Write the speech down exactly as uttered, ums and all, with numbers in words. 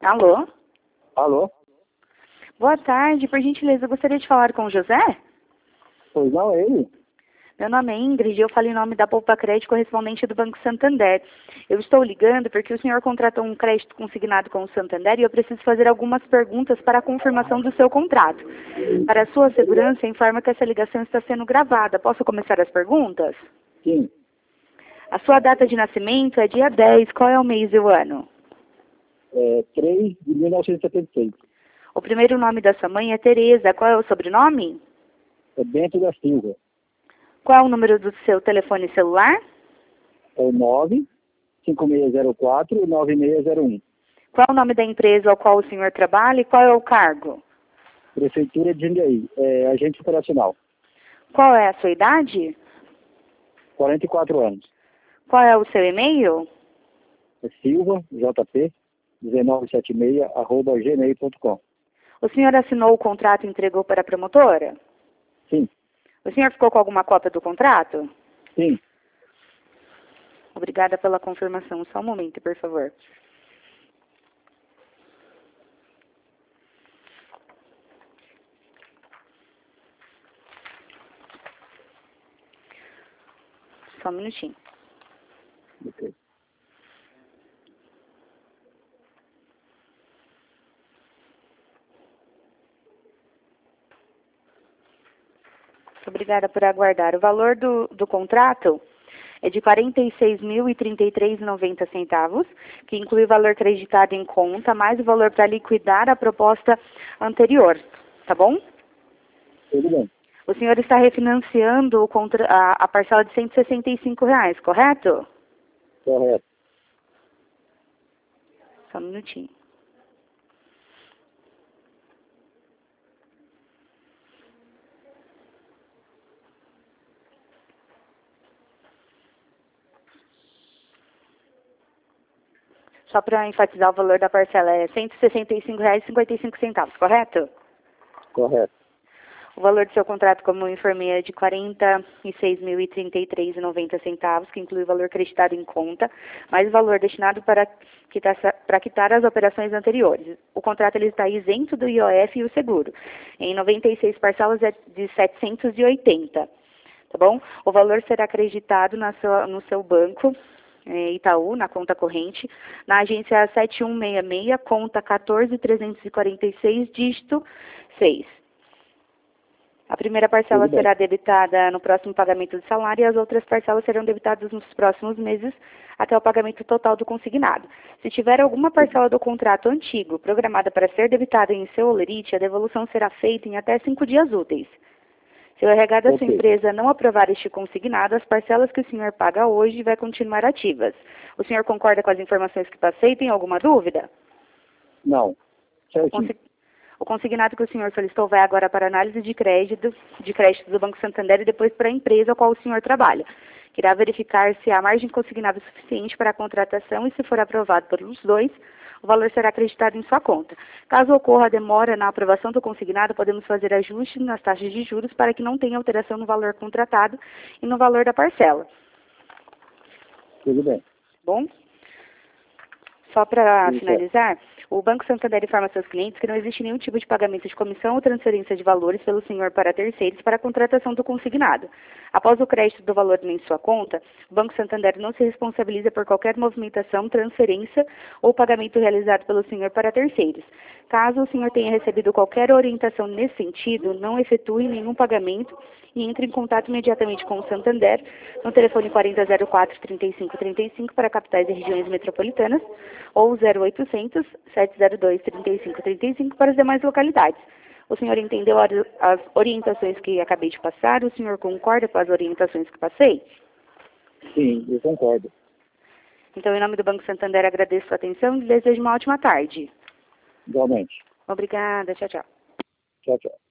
Alô? Alô? Boa tarde, por gentileza, eu gostaria de falar com o José? Pois não, é ele? Meu nome é Ingrid, eu falo em nome da Poupa Crédito, correspondente do Banco Santander. Eu estou ligando porque o senhor contratou um crédito consignado com o Santander e eu preciso fazer algumas perguntas para a confirmação do seu contrato. Para a sua segurança, informa que essa ligação está sendo gravada. Posso começar as perguntas? Sim. A sua data de nascimento é dia dez, qual é o mês e o ano? É três de mil novecentos e setenta e seis. O primeiro nome da sua mãe é Tereza, qual é o sobrenome? É Bento da Silva. Qual é o número do seu telefone celular? É o nove cinco seis zero quatro nove seis zero um. Qual é o nome da empresa ao qual o senhor trabalha e qual é o cargo? Prefeitura de Jundiaí. É agente operacional. Qual é a sua idade? quarenta e quatro anos. Qual é o seu e-mail? É Silva, J P, um nove sete seis, arroba gmail ponto com. O senhor assinou o contrato e entregou para a promotora? Sim. O senhor ficou com alguma cópia do contrato? Sim. Obrigada pela confirmação. Só um momento, por favor. Só um minutinho. Ok. Obrigada por aguardar. O valor do, do contrato é de quarenta e seis mil e trinta e três reais e noventa centavos, que inclui o valor creditado em conta, mais o valor para liquidar a proposta anterior, tá bom? Tudo bem. O senhor está refinanciando o contra, a, a parcela de cento e sessenta e cinco reais, correto? Correto. Só um minutinho. Só para enfatizar o valor da parcela, é cento e sessenta e cinco reais e cinquenta e cinco centavos, correto? Correto. O valor do seu contrato, como eu informei, é de quarenta e seis mil e trinta e três reais e noventa centavos, que inclui o valor creditado em conta, mais o valor destinado para quitar, para quitar as operações anteriores. O contrato ele está isento do I O F e o seguro. Em noventa e seis parcelas é de setecentos e oitenta, tá bom? O valor será acreditado na sua, no seu banco, é, Itaú, na conta corrente, na agência sete um seis seis, conta quatorze mil trezentos e quarenta e seis, dígito seis. A primeira parcela será debitada no próximo pagamento do salário e as outras parcelas serão debitadas nos próximos meses até o pagamento total do consignado. Se tiver alguma parcela do contrato antigo programada para ser debitada em seu holerite, a devolução será feita em até cinco dias úteis. Se o R H da sua Ok. empresa não aprovar este consignado, as parcelas que o senhor paga hoje vai continuar ativas. O senhor concorda com as informações que passei? Tem alguma dúvida? Não. O Certinho. consi- O consignado que o senhor solicitou vai agora para análise de crédito, de crédito do Banco Santander e depois para a empresa a qual o senhor trabalha. Que irá verificar se há margem consignada suficiente para a contratação e, se for aprovado pelos dois, o valor será acreditado em sua conta. Caso ocorra demora na aprovação do consignado, podemos fazer ajustes nas taxas de juros para que não tenha alteração no valor contratado e no valor da parcela. Tudo bem. Bom? Só para Tudo certo. finalizar, o Banco Santander informa seus clientes que não existe nenhum tipo de pagamento de comissão ou transferência de valores pelo senhor para terceiros para a contratação do consignado. Após o crédito do valor em sua conta, o Banco Santander não se responsabiliza por qualquer movimentação, transferência ou pagamento realizado pelo senhor para terceiros. Caso o senhor tenha recebido qualquer orientação nesse sentido, não efetue nenhum pagamento e entre em contato imediatamente com o Santander no telefone quarenta zero quatro, trinta e cinco trinta e cinco para capitais e regiões metropolitanas ou zero oitocentos, sete zero dois, trinta e cinco trinta e cinco para as demais localidades. O senhor entendeu as orientações que acabei de passar? O senhor concorda com as orientações que passei? Sim, eu concordo. Então, em nome do Banco Santander, agradeço a sua atenção e desejo uma ótima tarde. Igualmente. Obrigada. Tchau, tchau. Tchau, tchau.